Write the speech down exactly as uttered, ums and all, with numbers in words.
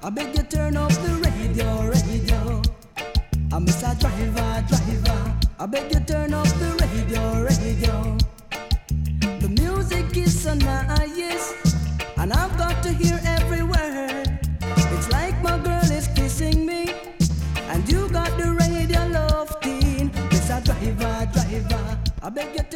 I beg you turn off the radio, radio. I miss a driver, driver. I beg you turn off the radio, radio. The music is so nice, and I've got to hear every word. It's like my girl is kissing me, and you got the radio love teen. Miss a driver, driver. I beg you